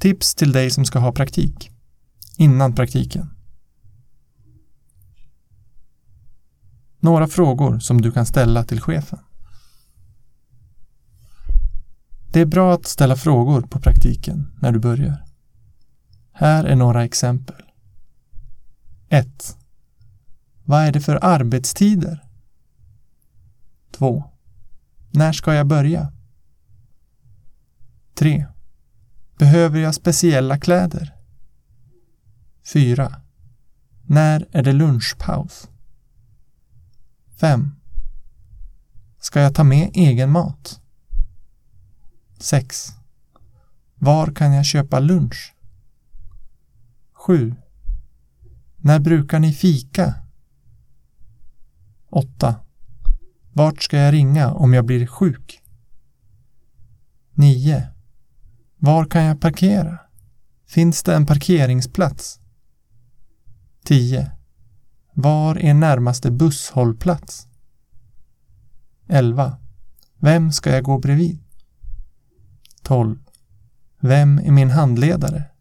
Tips till dig som ska ha praktik. Innan praktiken. Några frågor som du kan ställa till chefen. Det är bra att ställa frågor på praktiken när du börjar. Här är några exempel. 1. Vad är det för arbetstider? 2. När ska jag börja? 3. Behöver jag speciella kläder? 4. När är det lunchpaus? 5. Ska jag ta med egen mat? 6. Var kan jag köpa lunch? 7. När brukar ni fika? 8. Vart ska jag ringa om jag blir sjuk? 9. Var kan jag parkera? Finns det en parkeringsplats? 10. Var är närmaste busshållplats? 11. Vem ska jag gå bredvid? 12. Vem är min handledare?